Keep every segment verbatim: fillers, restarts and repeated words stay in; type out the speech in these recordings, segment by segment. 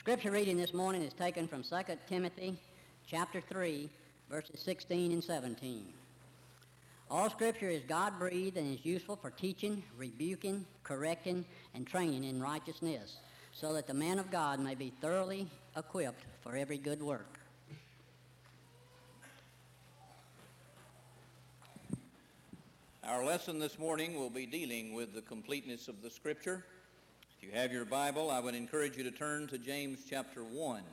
Scripture reading this morning is taken from Second Timothy chapter three, verses sixteen and seventeen. All Scripture is God-breathed and is useful for teaching, rebuking, correcting, and training in righteousness, so that the man of God may be thoroughly equipped for every good work. Our lesson this morning will be dealing with the completeness of the Scripture. If you have your Bible, I would encourage you to turn to James chapter one.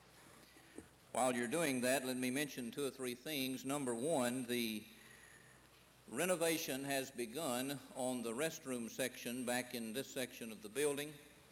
While you're doing that, let me mention two or three things. Number one, the renovation has begun on the restroom section back in this section of the building.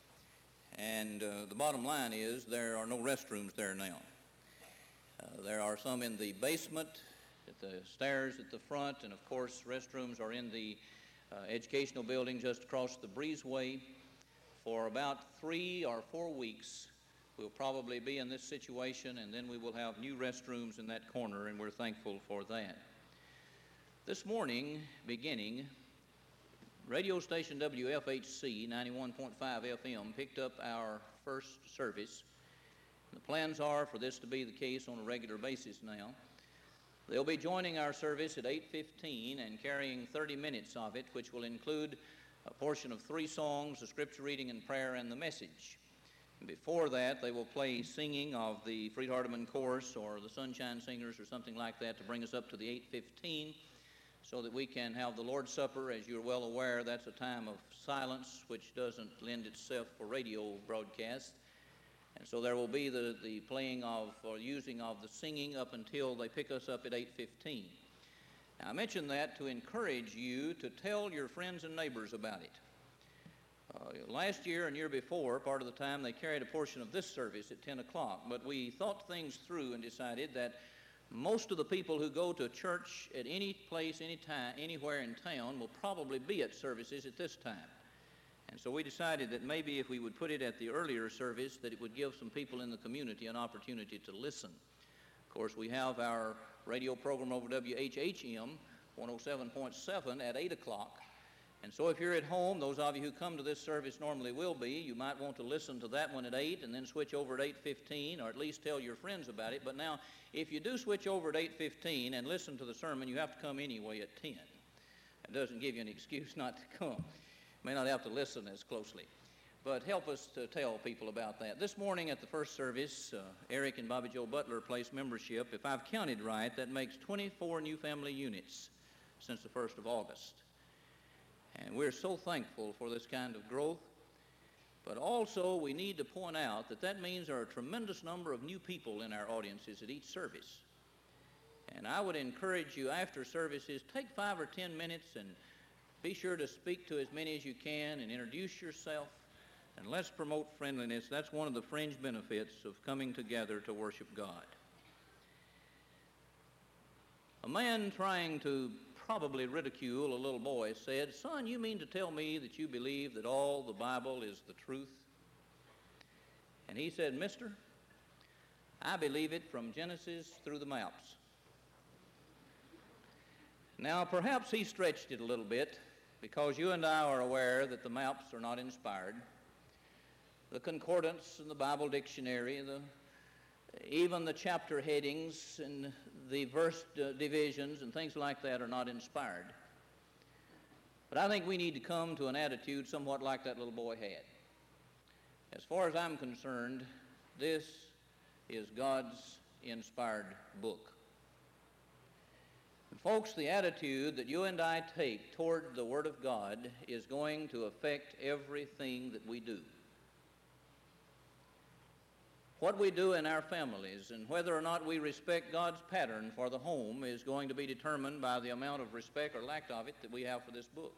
And uh, the bottom line is there are no restrooms there now. Uh, there are some in the basement, at the stairs at the front, and of course restrooms are in the uh, educational building just across the breezeway. For about three or four weeks we'll probably be in this situation, and then we will have new restrooms in that corner, and we're thankful for that. This morning, beginning, radio station W F H C ninety-one point five F M picked up our first service. The plans are for this to be the case on a regular basis now. They'll be joining our service at eight fifteen and carrying thirty minutes of it, which will include a portion of three songs, a scripture reading and prayer, and the message. Before that, they will play singing of the Freed Hardeman Chorus or the Sunshine Singers or something like that to bring us up to the eight fifteen so that we can have the Lord's Supper. As you're well aware, that's a time of silence which doesn't lend itself for radio broadcast. And so there will be the, the playing of or using of the singing up until they pick us up at eight fifteen. Now, I mention that to encourage you to tell your friends and neighbors about it. Uh, last year and year before, part of the time, they carried a portion of this service at ten o'clock, but we thought things through and decided that most of the people who go to church at any place, any time, anywhere in town will probably be at services at this time. And so we decided that maybe if we would put it at the earlier service, that it would give some people in the community an opportunity to listen. Of course, we have our radio program over W H H M one oh seven point seven at eight o'clock. And so if you're at home, those of you who come to this service normally will be, you might want to listen to that one at eight and then switch over at eight fifteen, or at least tell your friends about it. But now, if you do switch over at eight fifteen and listen to the sermon, you have to come anyway at ten. It doesn't give you an excuse not to come. May not have to listen as closely, but help us to tell people about that. This morning at the first service, uh, Eric and Bobby Joe Butler placed membership. If I've counted right, that makes twenty-four new family units since the first of August. And we're so thankful for this kind of growth. But also we need to point out that that means there are a tremendous number of new people in our audiences at each service. And I would encourage you after services, take five or ten minutes and be sure to speak to as many as you can and introduce yourself, and let's promote friendliness. That's one of the fringe benefits of coming together to worship God. A man trying to probably ridicule a little boy said, "Son, you mean to tell me that you believe that all the Bible is the truth?" And he said, "Mister, I believe it from Genesis through the maps." Now, perhaps he stretched it a little bit, because you and I are aware that the maps are not inspired. The concordance and the Bible dictionary, the, even the chapter headings and the verse uh, divisions and things like that are not inspired. But I think we need to come to an attitude somewhat like that little boy had. As far as I'm concerned, this is God's inspired book. And folks, the attitude that you and I take toward the Word of God is going to affect everything that we do. What we do in our families and whether or not we respect God's pattern for the home is going to be determined by the amount of respect or lack of it that we have for this book.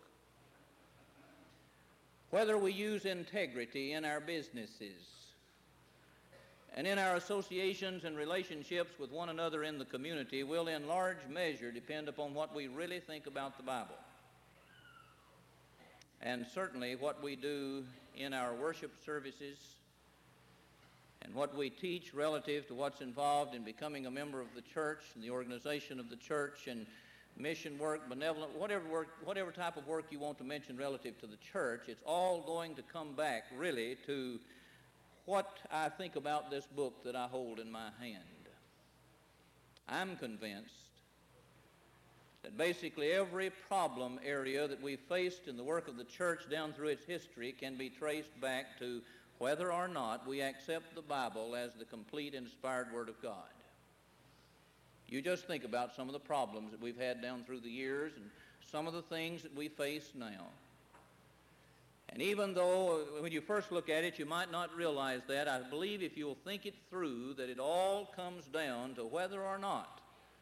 Whether we use integrity in our businesses and in our associations and relationships with one another in the community will in large measure depend upon what we really think about the Bible. And certainly what we do in our worship services and what we teach relative to what's involved in becoming a member of the church and the organization of the church and mission work, benevolent, whatever work, whatever type of work you want to mention relative to the church, it's all going to come back really to what I think about this book that I hold in my hand. I'm convinced that basically every problem area that we've faced in the work of the church down through its history can be traced back to whether or not we accept the Bible as the complete inspired Word of God. You just think about some of the problems that we've had down through the years and some of the things that we face now. And even though when you first look at it you might not realize that, I believe if you'll think it through that it all comes down to whether or not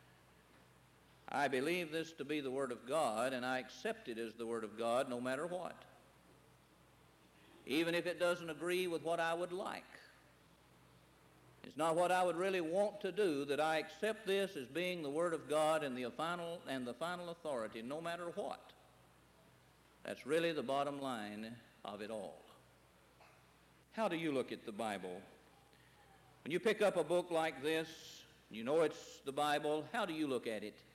I believe this to be the Word of God, and I accept it as the Word of God no matter what. Even if it doesn't agree with what I would like. It's not what I would really want to do, that I accept this as being the Word of God and the final, and the final authority no matter what. That's really the bottom line of it all. How do you look at the Bible? When you pick up a book like this, you know it's the Bible, how do you look at it?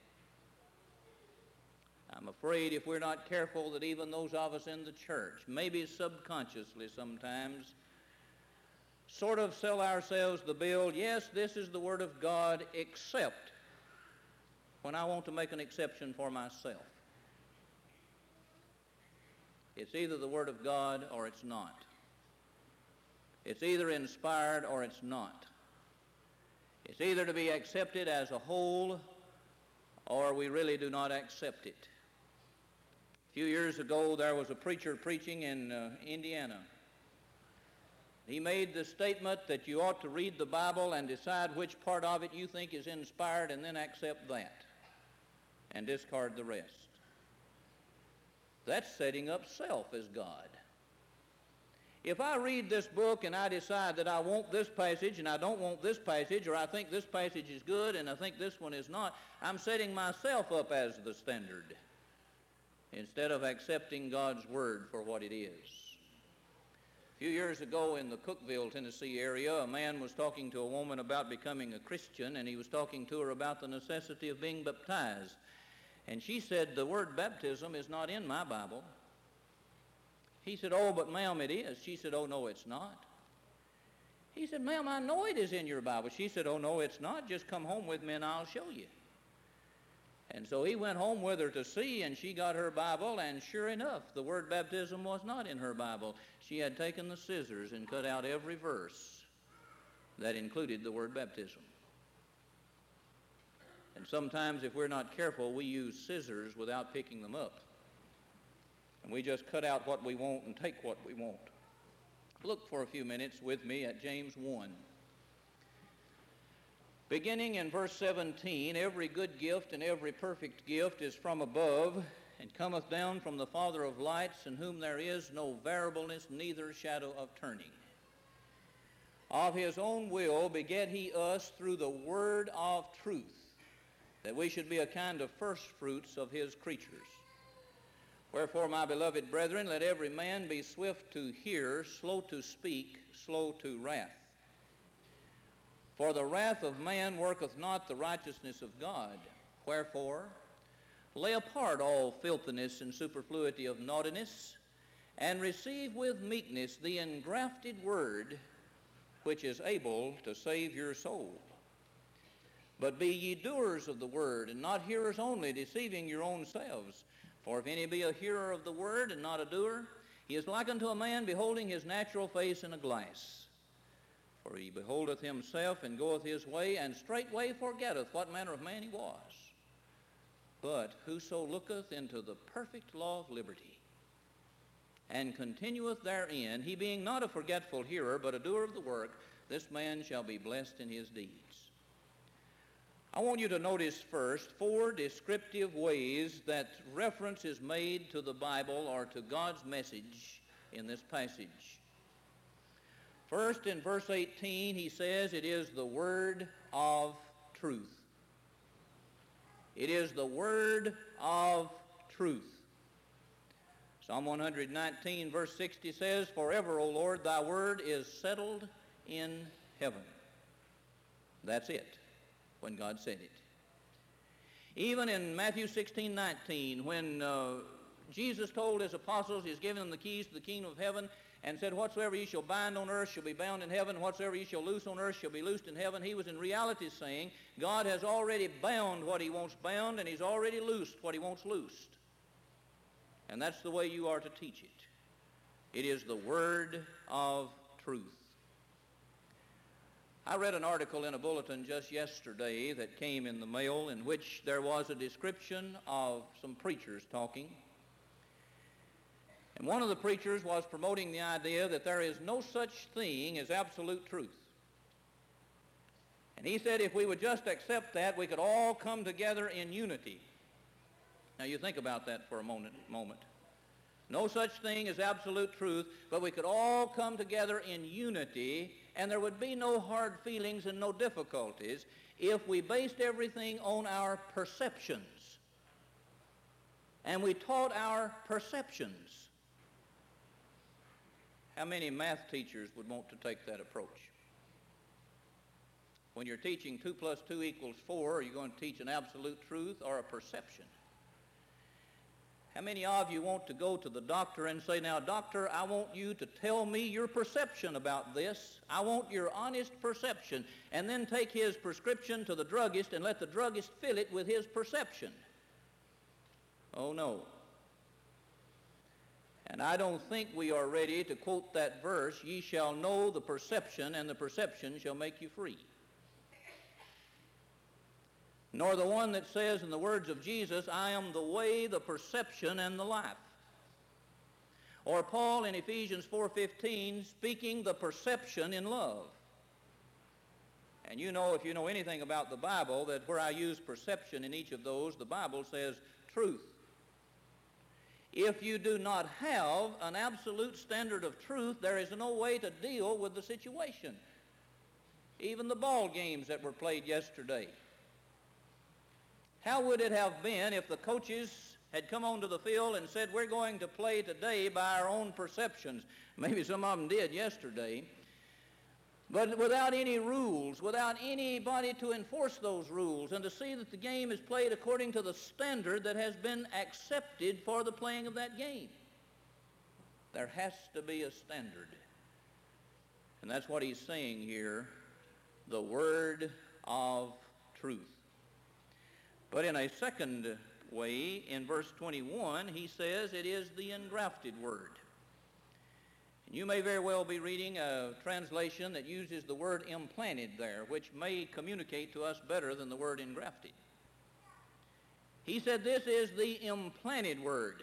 I'm afraid if we're not careful that even those of us in the church, maybe subconsciously sometimes, sort of sell ourselves the bill, yes, this is the Word of God, except when I want to make an exception for myself. It's either the Word of God or it's not. It's either inspired or it's not. It's either to be accepted as a whole or we really do not accept it. A few years ago, there was a preacher preaching in uh, Indiana. He made the statement that you ought to read the Bible and decide which part of it you think is inspired and then accept that and discard the rest. That's setting up self as God. If I read this book and I decide that I want this passage and I don't want this passage, or I think this passage is good and I think this one is not, I'm setting myself up as the standard instead of accepting God's Word for what it is. A few years ago in the Cookeville, Tennessee area, a man was talking to a woman about becoming a Christian, and he was talking to her about the necessity of being baptized. And she said, the word baptism is not in my Bible. He said, oh, but ma'am, it is. She said, oh, no, it's not. He said, ma'am, I know it is in your Bible. She said, oh, no, it's not. Just come home with me and I'll show you. And so he went home with her to see, and she got her Bible, and sure enough, the word baptism was not in her Bible. She had taken the scissors and cut out every verse that included the word baptism. And sometimes if we're not careful, we use scissors without picking them up. And we just cut out what we want and take what we want. Look for a few minutes with me at James one. Beginning in verse seventeen, every good gift and every perfect gift is from above, and cometh down from the Father of lights, in whom there is no variableness, neither shadow of turning. Of his own will begat he us through the word of truth, that we should be a kind of first fruits of his creatures. Wherefore, my beloved brethren, let every man be swift to hear, slow to speak, slow to wrath. For the wrath of man worketh not the righteousness of God. Wherefore, lay apart all filthiness and superfluity of naughtiness, and receive with meekness the engrafted word, which is able to save your soul. But be ye doers of the word, and not hearers only, deceiving your own selves. For if any be a hearer of the word, and not a doer, he is like unto a man beholding his natural face in a glass. For he beholdeth himself, and goeth his way, and straightway forgetteth what manner of man he was. But whoso looketh into the perfect law of liberty, and continueth therein, he being not a forgetful hearer, but a doer of the work, this man shall be blessed in his deeds. I want you to notice first four descriptive ways that reference is made to the Bible or to God's message in this passage. First, in verse eighteen, he says it is the word of truth. It is the word of truth. Psalm one nineteen, verse sixty says, forever, O Lord, thy word is settled in heaven. That's it, when God said it. Even in Matthew sixteen nineteen, when uh, Jesus told his apostles he's given them the keys to the kingdom of heaven, and said, whatsoever ye shall bind on earth shall be bound in heaven, whatsoever ye shall loose on earth shall be loosed in heaven. He was in reality saying God has already bound what he wants bound, and he's already loosed what he wants loosed. And that's the way you are to teach it. It is the word of truth. I read an article in a bulletin just yesterday that came in the mail in which there was a description of some preachers talking. And one of the preachers was promoting the idea that there is no such thing as absolute truth. And he said if we would just accept that, we could all come together in unity. Now you think about that for a moment. moment. No such thing as absolute truth, but we could all come together in unity, and there would be no hard feelings and no difficulties if we based everything on our perceptions. And we taught our perceptions. How many math teachers would want to take that approach? When you're teaching two plus two equals four, are you going to teach an absolute truth or a perception? How many of you want to go to the doctor and say, now, doctor, I want you to tell me your perception about this. I want your honest perception. And then take his prescription to the druggist and let the druggist fill it with his perception. Oh, no. And I don't think we are ready to quote that verse, ye shall know the perception, and the perception shall make you free. Nor the one that says in the words of Jesus, I am the way, the perception, and the life. Or Paul in Ephesians four fifteen, speaking the perception in love. And you know, if you know anything about the Bible, that where I use perception in each of those, the Bible says truth. If you do not have an absolute standard of truth, there is no way to deal with the situation. Even the ball games that were played yesterday. How would it have been if the coaches had come onto the field and said, we're going to play today by our own perceptions? Maybe some of them did yesterday. But without any rules, without anybody to enforce those rules and to see that the game is played according to the standard that has been accepted for the playing of that game. There has to be a standard. And that's what he's saying here, the word of truth. But in a second way, in verse twenty-one, he says it is the engrafted word. And you may very well be reading a translation that uses the word implanted there, which may communicate to us better than the word engrafted. He said this is the implanted word,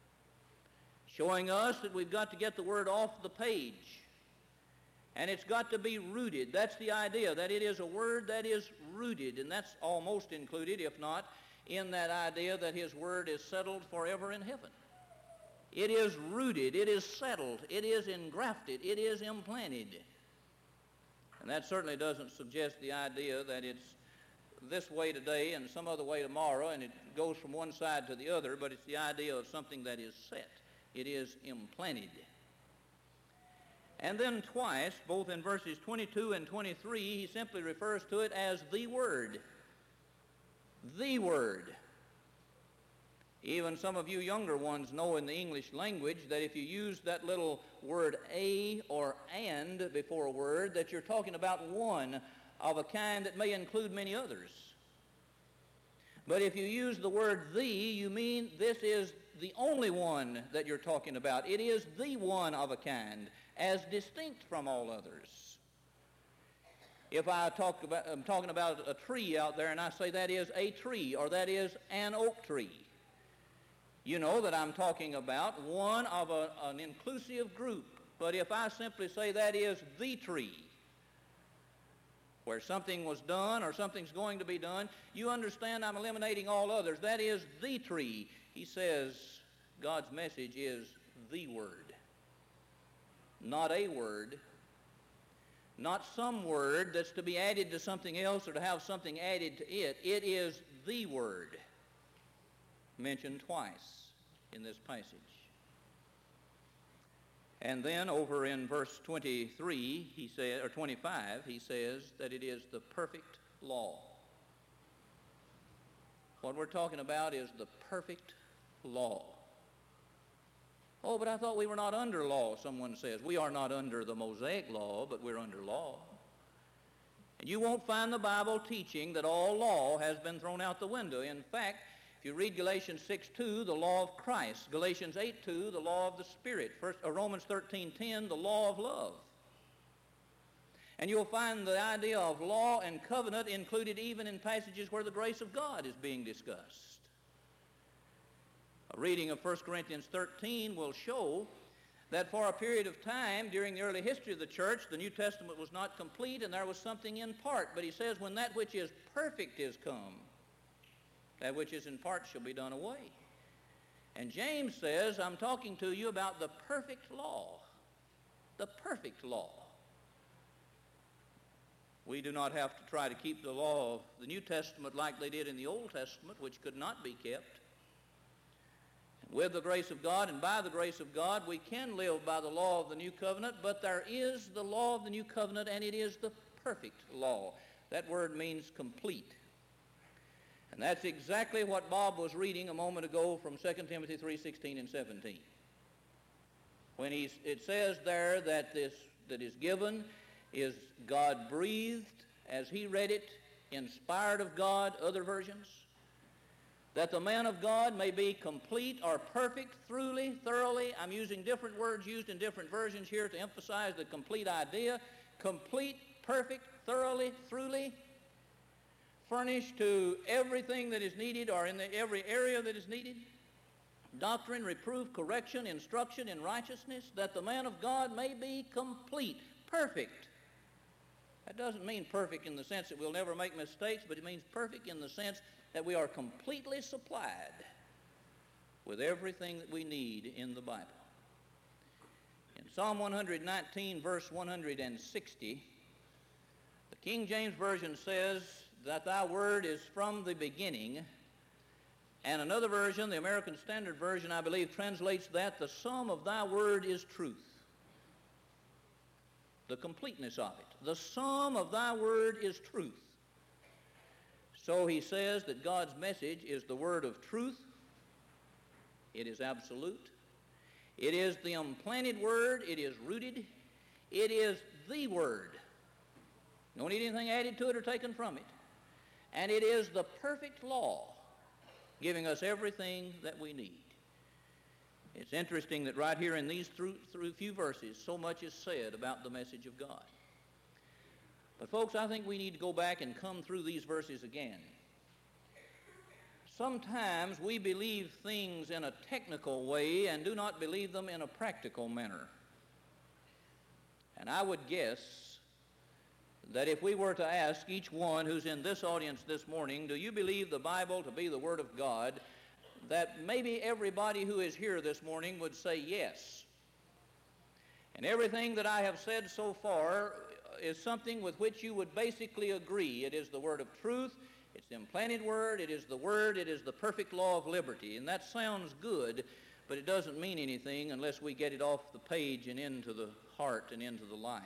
showing us that we've got to get the word off the page. And it's got to be rooted. That's the idea, that it is a word that is rooted. And that's almost included, if not, in that idea that his word is settled forever in heaven. It is rooted. It is settled. It is engrafted. It is implanted. And that certainly doesn't suggest the idea that it's this way today and some other way tomorrow, and it goes from one side to the other, but it's the idea of something that is set. It is implanted. And then twice, both in verses twenty-two and twenty-three, he simply refers to it as the Word. The Word. Even some of you younger ones know in the English language that if you use that little word a or and before a word, that you're talking about one of a kind that may include many others. But if you use the word the, you mean this is the only one that you're talking about. It is the one of a kind, as distinct from all others. If I talk about, I'm talking about a tree out there and I say that is a tree or that is an oak tree, you know that I'm talking about one of a, an inclusive group. But if I simply say that is the tree, where something was done or something's going to be done, you understand I'm eliminating all others. That is the tree. He says God's message is the Word. Not a word, not some word that's to be added to something else or to have something added to it. It is the Word, mentioned twice in this passage. And then over in verse twenty-three, he said, or twenty-five, he says that it is the perfect law. What we're talking about is the perfect law. Oh, but I thought we were not under law, someone says. We are not under the Mosaic law, but we're under law. And you won't find the Bible teaching that all law has been thrown out the window. In fact, if you read Galatians six two, the law of Christ. Galatians eight two, the law of the Spirit. First, uh, Romans thirteen ten, the law of love. And you'll find the idea of law and covenant included even in passages where the grace of God is being discussed. A reading of First Corinthians thirteen will show that for a period of time during the early history of the church, the New Testament was not complete and there was something in part. But he says, when that which is perfect is come, that which is in part shall be done away. And James says, I'm talking to you about the perfect law. The perfect law. We do not have to try to keep the law of the New Testament like they did in the Old Testament, which could not be kept. With the grace of God and by the grace of God, we can live by the law of the New Covenant, but there is the law of the New Covenant, and it is the perfect law. That word means complete. And that's exactly what Bob was reading a moment ago from Second Timothy three sixteen and seventeen. When he, it says there that this that is given is God-breathed, as he read it, inspired of God, other versions, that the man of God may be complete or perfect, throughly, thoroughly. I'm using different words used in different versions here to emphasize the complete idea. Complete, perfect, thoroughly, throughly, furnished to everything that is needed or in the, every area that is needed. Doctrine, reproof, correction, instruction in righteousness, that the man of God may be complete, perfect. That doesn't mean perfect in the sense that we'll never make mistakes, but it means perfect in the sense that we are completely supplied with everything that we need in the Bible. In Psalm one nineteen, verse one hundred sixty, the King James Version says that thy word is from the beginning, and another version, the American Standard Version, I believe, translates that the sum of thy word is truth. The completeness of it. The sum of thy word is truth. So he says that God's message is the word of truth. It is absolute. It is the implanted word. It is rooted. It is the word. You don't need anything added to it or taken from it. And it is the perfect law, giving us everything that we need. It's interesting that right here in these through, through few verses, so much is said about the message of God. But folks, I think we need to go back and come through these verses again. Sometimes we believe things in a technical way and do not believe them in a practical manner. And I would guess that if we were to ask each one who's in this audience this morning, do you believe the Bible to be the Word of God, that maybe everybody who is here this morning would say yes. And everything that I have said so far is something with which you would basically agree. It is the word of truth, it's the implanted word, it is the word, it is the perfect law of liberty. And that sounds good, but it doesn't mean anything unless we get it off the page and into the heart and into the life.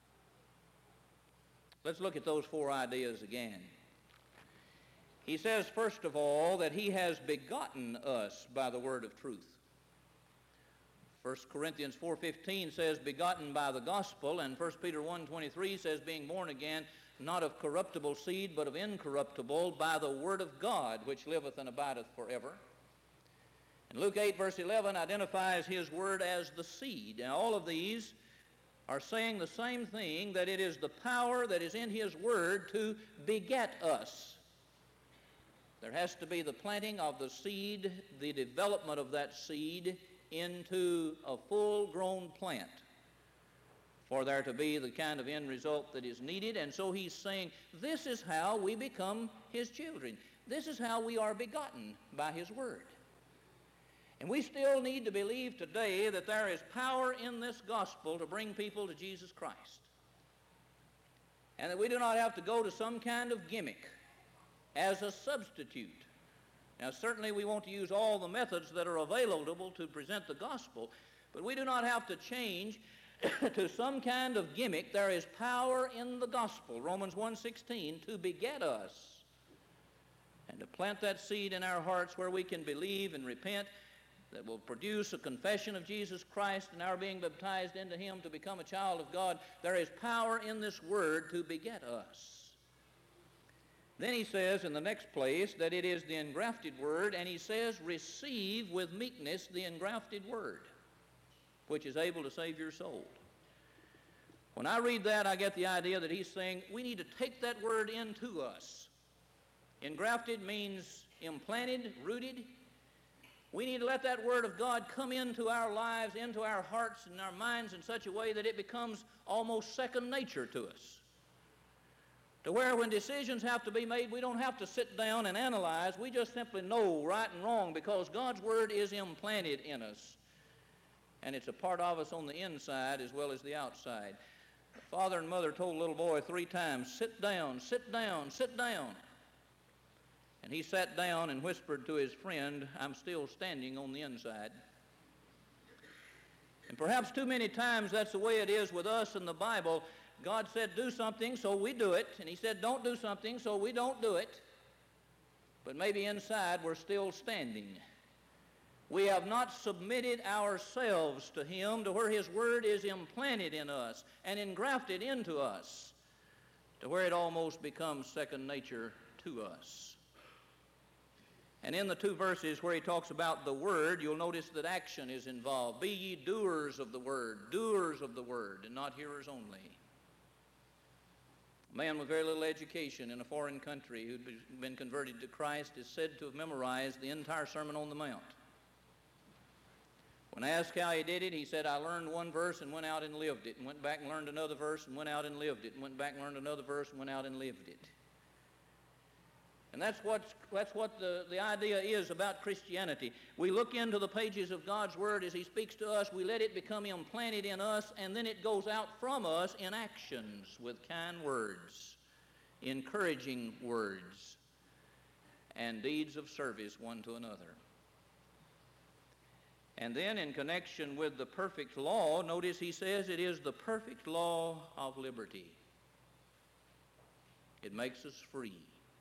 Let's look at those four ideas again. He says, first of all, that he has begotten us by the word of truth. First Corinthians four fifteen says, begotten by the gospel, and First Peter one twenty-three says, being born again, not of corruptible seed, but of incorruptible, by the word of God, which liveth and abideth forever. And Luke eight, verse eleven, identifies his word as the seed. And all of these are saying the same thing, that it is the power that is in his word to beget us. There has to be the planting of the seed, the development of that seed into a full-grown plant for there to be the kind of end result that is needed. And so he's saying, this is how we become his children. This is how we are begotten, by his word. And we still need to believe today that there is power in this gospel to bring people to Jesus Christ. And that we do not have to go to some kind of gimmick as a substitute. Now, certainly we want to use all the methods that are available to present the gospel, but we do not have to change to some kind of gimmick. There is power in the gospel, Romans one sixteen, to beget us and to plant that seed in our hearts where we can believe and repent that will produce a confession of Jesus Christ and our being baptized into him to become a child of God. There is power in this word to beget us. Then he says in the next place that it is the engrafted word, and he says, receive with meekness the engrafted word, which is able to save your soul. When I read that, I get the idea that he's saying we need to take that word into us. Engrafted means implanted, rooted. We need to let that word of God come into our lives, into our hearts and our minds in such a way that it becomes almost second nature to us. To where when decisions have to be made, we don't have to sit down and analyze. We just simply know right and wrong because God's word is implanted in us. And it's a part of us on the inside as well as the outside. The father and mother told a little boy three times, sit down, sit down, sit down. And he sat down and whispered to his friend, I'm still standing on the inside. And perhaps too many times that's the way it is with us in the Bible. God said do something, so we do it. And he said don't do something, so we don't do it. But maybe inside we're still standing. We have not submitted ourselves to him to where his word is implanted in us and engrafted into us, to where it almost becomes second nature to us. And in the two verses where he talks about the word, you'll notice that action is involved. Be ye doers of the word, doers of the word, and not hearers only. A man with very little education in a foreign country who'd been converted to Christ is said to have memorized the entire Sermon on the Mount. When asked how he did it, he said, I learned one verse and went out and lived it, and went back and learned another verse and went out and lived it, and went back and learned another verse and went out and lived it. And that's, what's, that's what the, the idea is about Christianity. We look into the pages of God's Word as he speaks to us. We let it become implanted in us, and then it goes out from us in actions with kind words, encouraging words, and deeds of service one to another. And then in connection with the perfect law, notice he says it is the perfect law of liberty. It makes us free.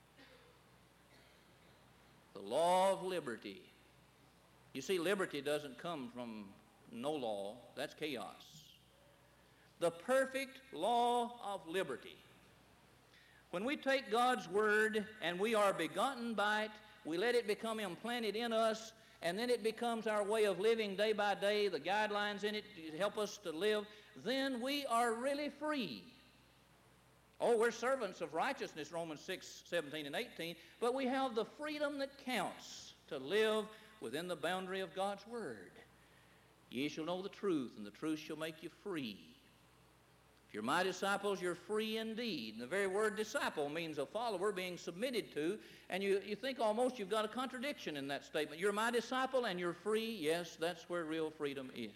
The law of liberty. You see, liberty doesn't come from no law. That's chaos. The perfect law of liberty. When we take God's word and we are begotten by it, we let it become implanted in us, and then it becomes our way of living day by day, the guidelines in it to help us to live, then we are really free. Oh, we're servants of righteousness, Romans six, seventeen and eighteen, but we have the freedom that counts to live within the boundary of God's word. Ye shall know the truth, and the truth shall make you free. If you're my disciples, you're free indeed. And the very word disciple means a follower being submitted to, and you, you think almost you've got a contradiction in that statement. You're my disciple and you're free. Yes, that's where real freedom is.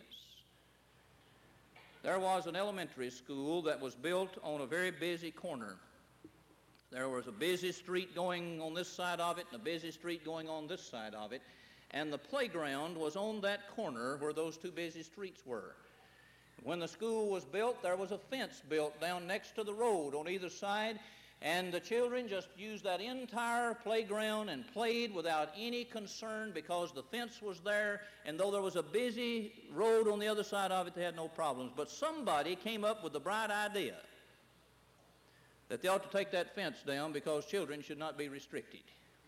There was an elementary school that was built on a very busy corner. There was a busy street going on this side of it and a busy street going on this side of it. And the playground was on that corner where those two busy streets were. When the school was built, there was a fence built down next to the road on either side, and the children just used that entire playground and played without any concern because the fence was there, and though there was a busy road on the other side of it, they had no problems. But somebody came up with the bright idea that they ought to take that fence down because children should not be restricted.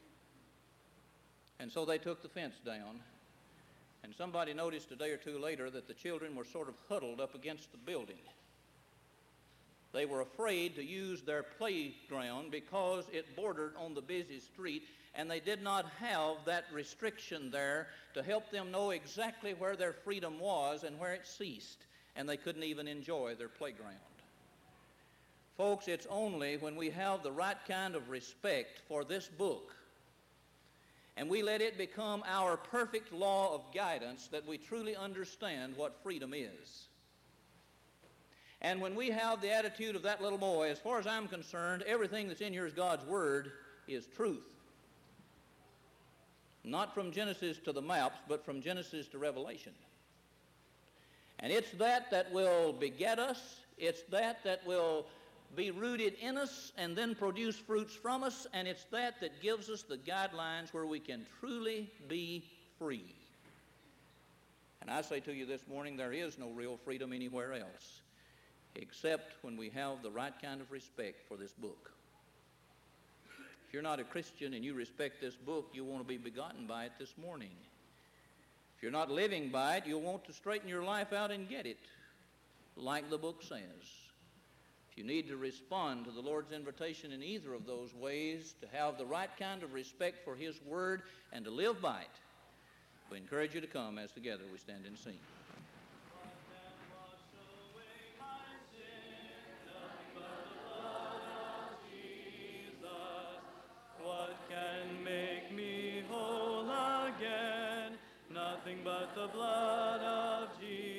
And so they took the fence down. And somebody noticed a day or two later that the children were sort of huddled up against the building. They were afraid to use their playground because it bordered on the busy street, and they did not have that restriction there to help them know exactly where their freedom was and where it ceased, and they couldn't even enjoy their playground. Folks, it's only when we have the right kind of respect for this book and we let it become our perfect law of guidance that we truly understand what freedom is. And when we have the attitude of that little boy, as far as I'm concerned, everything that's in here is God's word is truth. Not from Genesis to the maps, but from Genesis to Revelation. And it's that that will beget us. It's that that will be rooted in us and then produce fruits from us, and it's that that gives us the guidelines where we can truly be free. And I say to you this morning, there is no real freedom anywhere else, except when we have the right kind of respect for this book. If you're not a Christian and you respect this book, you want to be begotten by it this morning. If you're not living by it, you'll want to straighten your life out and get it, like the book says. If you need to respond to the Lord's invitation in either of those ways, to have the right kind of respect for His Word and to live by it, we encourage you to come as together we stand and sing. Nothing but the blood of Jesus.